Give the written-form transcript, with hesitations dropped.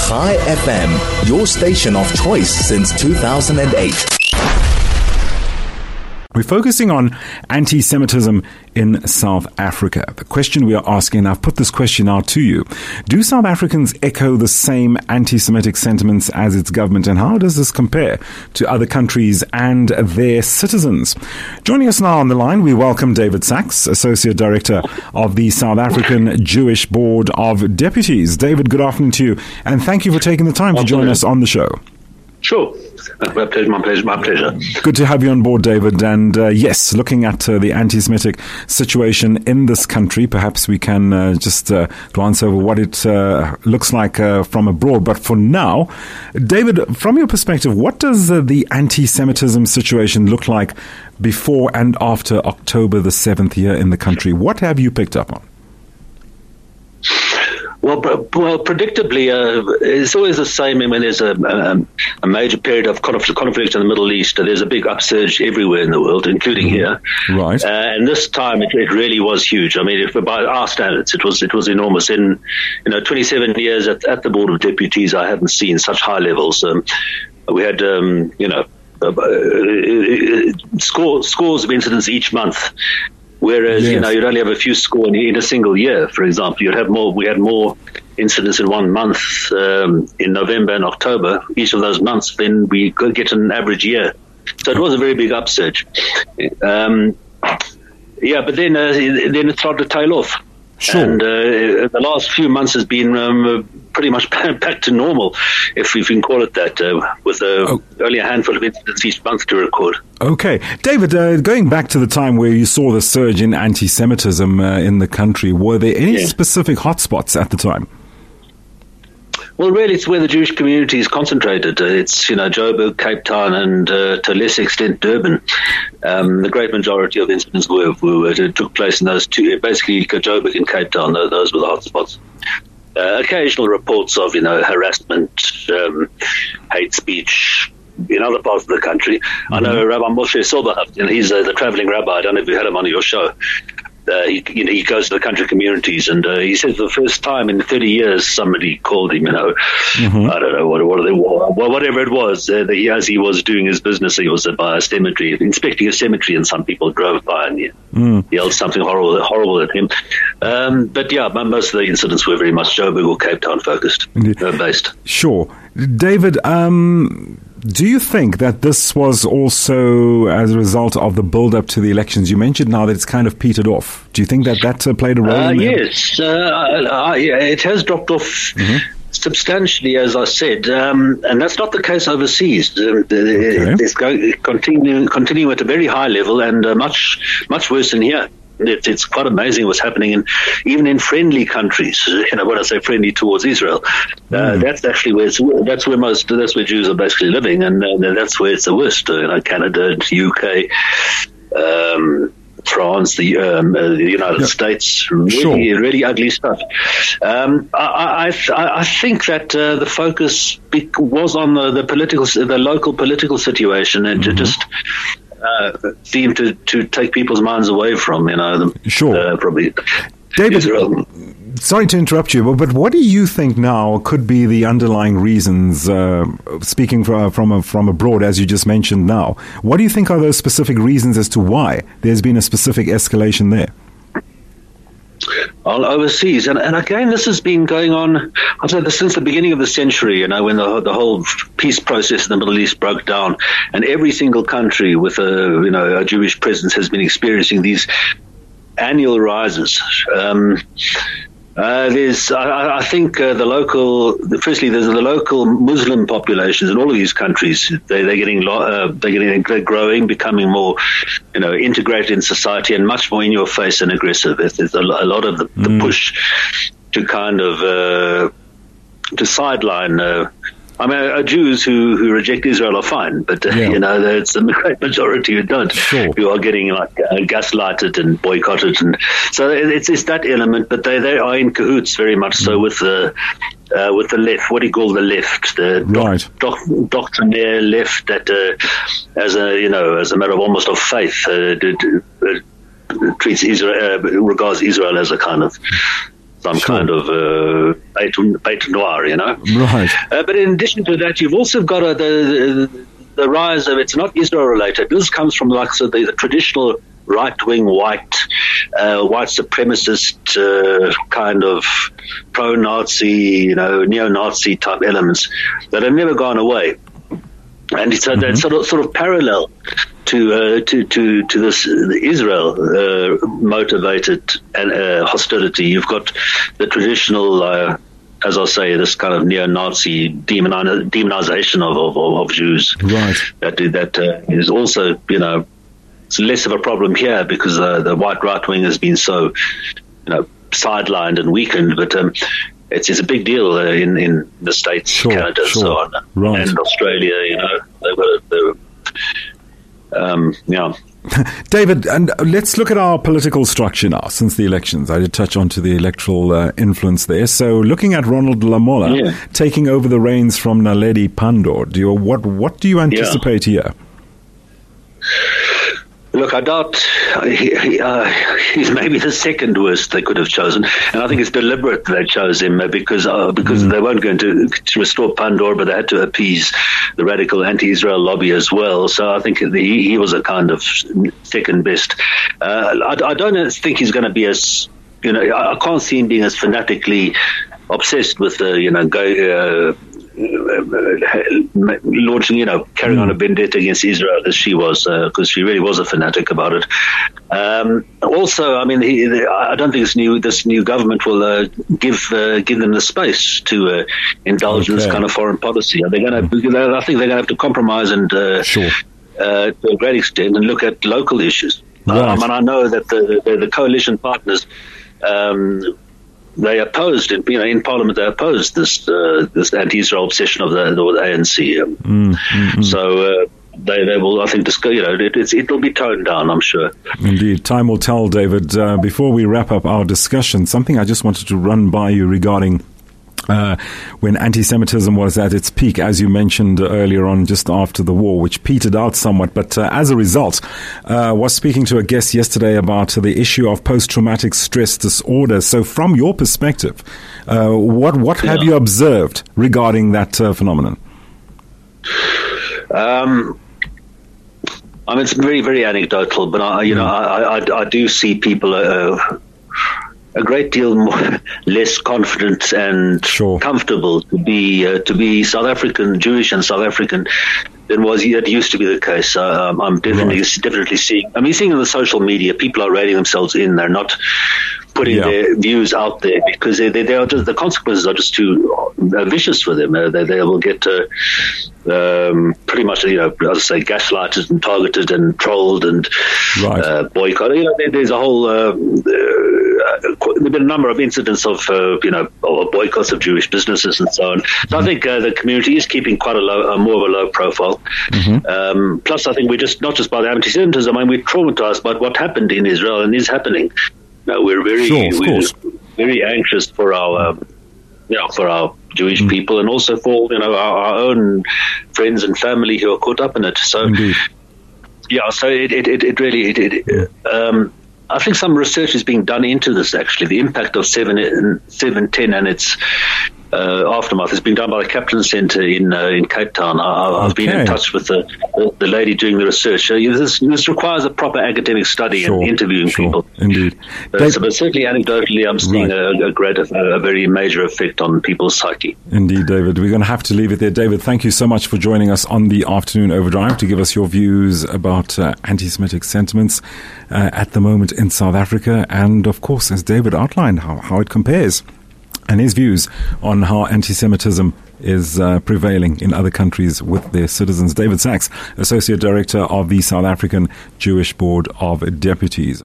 Chai FM, your station of choice since 2008. We're focusing on anti-Semitism in South Africa. The question we are asking, and I've put this question out to you, do South Africans echo the same anti-Semitic sentiments as its government, and how does this compare to other countries and their citizens? Joining us now on the line, we welcome David Sachs, Associate Director of the South African Jewish Board of Deputies. David, good afternoon to you, and thank you for taking the time to join us on the show. Sure. My pleasure. Good to have you on board, David. And yes, looking at the anti-Semitic situation in this country, perhaps we can just glance over what it looks like from abroad. But for now, David, from your perspective, what does the anti-Semitism situation look like before and after October the 7th here in the country? What have you picked up on? Well, predictably, it's always the same. When there's a major period of conflict in the Middle East, there's a big upsurge everywhere in the world, including here. Right. And this time, it really was huge. I mean, by our standards, it was enormous. In 27 years at the Board of Deputies, I hadn't seen such high levels. We had scores of incidents each month. Whereas, yes, you'd only have a few score in a single year, for example. We had more incidents in 1 month, in November and October, each of those months, than we could get in an average year. So it was a very big upsurge. But then it started to tail off. Sure. And the last few months has been pretty much back to normal, if we can call it that, with only a handful of incidents each month to record. Okay. David, going back to the time where you saw the surge in anti-Semitism in the country, were there any specific hotspots at the time? Well, really, it's where the Jewish community is concentrated. It's, Joburg, Cape Town, and to a lesser extent, Durban. The great majority of incidents took place in those two, basically Joburg and Cape Town. Those were the hotspots. Occasional reports of, harassment, hate speech in other parts of the country. Mm-hmm. I know Rabbi Moshe Silberhaft, he's the traveling rabbi. I don't know if you had him on your show. He goes to the country communities, and he says for the first time in 30 years somebody called him, mm-hmm. I don't know whatever it was, as he was doing his business, he was by a cemetery, inspecting a cemetery, and some people drove by and yelled something horrible at him. But most of the incidents were very much Joburg or Cape Town focused, based. Sure. David, do you think that this was also as a result of the build-up to the elections? You mentioned now that it's kind of petered off. Do you think that played a role in that? Yes. It has dropped off substantially, as I said, and that's not the case overseas. It's continuing at a very high level and much worse than here. It's quite amazing what's happening, even in friendly countries. When I say friendly towards Israel, that's actually where that's where Jews are basically living, and that's where it's the worst. Canada, UK, France, the United States, really ugly stuff. I think that the focus was on the local political situation, and to just seem to take people's minds away from, probably David, Israel. Sorry to interrupt you, but what do you think now could be the underlying reasons, speaking from abroad, as you just mentioned now, what do you think are those specific reasons as to why there's been a specific escalation there? Overseas, and again, this has been going on, I'd say, since the beginning of the century. When the whole peace process in the Middle East broke down, and every single country with a Jewish presence has been experiencing these annual rises. I think there's the local Muslim populations in all of these countries. They're growing, becoming more, integrated in society and much more in your face and aggressive. There's a lot of the push to kind of to sideline. Jews who reject Israel are fine, but it's the great majority who don't, who are getting gaslighted and boycotted, and so it's that element. But they are in cahoots very much so with the left. What do you call the left? The doctrinaire left that, as a matter of almost of faith, treats Israel, regards Israel as a kind of some kind of bête noire, Right. But in addition to that, you've also got the rise of, it's not Israel related. This comes from the traditional right-wing white supremacist kind of pro-Nazi, neo-Nazi type elements that have never gone away. And it's that's sort of parallel to this Israel motivated hostility. You've got the traditional, as I say, this kind of neo-Nazi demonization of Jews. Right. That is also, it's less of a problem here because the white right wing has been so, sidelined and weakened, but it's a big deal in the States, Canada, and so on, right. And Australia. David, and let's look at our political structure now since the elections. I did touch on to the electoral influence there. So looking at Ronald Lamola taking over the reins from Naledi Pandor, what do you anticipate here? Look, I doubt he's maybe the second worst they could have chosen, and I think it's deliberate they chose him because they weren't going to restore Pandor, but they had to appease the radical anti-Israel lobby as well. So I think he was a kind of second best. I don't think he's going to be as I can't see him being as fanatically obsessed with launching, carrying on a vendetta against Israel as she was, because she really was a fanatic about it. Also, I mean, I don't think this new government will give them the space to indulge in this kind of foreign policy. Are they going to? I think they're going to have to compromise and to a great extent and look at local issues. Right. And I know that the coalition partners. They opposed, in Parliament. They opposed this anti-Israel obsession of the ANC. So they will, I think, it'll be toned down, I'm sure. Indeed, time will tell, David. Before we wrap up our discussion, something I just wanted to run by you regarding when anti-Semitism was at its peak, as you mentioned earlier on, just after the war, which petered out somewhat. But as a result, was speaking to a guest yesterday about the issue of post-traumatic stress disorder. So from your perspective, what have you observed regarding that phenomenon? I mean, it's very, very anecdotal, but I do see people a great deal more, less confident and comfortable to be South African, Jewish and South African than it used to be the case. I'm definitely seeing. I mean, seeing on the social media, people are rating themselves in. They're not putting their views out there because they are just, the consequences are just too vicious for them. They will get pretty much, as I say, gaslighted and targeted and trolled and boycotted. There's a whole. There've been a number of incidents of boycotts of Jewish businesses and so on. So I think the community is keeping quite more of a low profile. Plus, I think we're just not just by the anti-Semitism. I mean, we're traumatized by what happened in Israel and is happening. We're very anxious for our Jewish people and also for our own friends and family who are caught up in it. So so it really. I think some research is being done into this, actually. The impact of 710 and its aftermath is being done by the Kaplan Center in Cape Town. I've been in touch with the lady doing the research. This requires a proper academic study and interviewing people. Indeed. But certainly anecdotally, I'm seeing a very major effect on people's psyche. Indeed, David. We're going to have to leave it there. David, thank you so much for joining us on the Afternoon Overdrive to give us your views about anti-Semitic sentiments at the moment in South Africa. And, of course, as David outlined, how it compares and his views on how anti-Semitism is prevailing in other countries with their citizens. David Sachs, Associate Director of the South African Jewish Board of Deputies.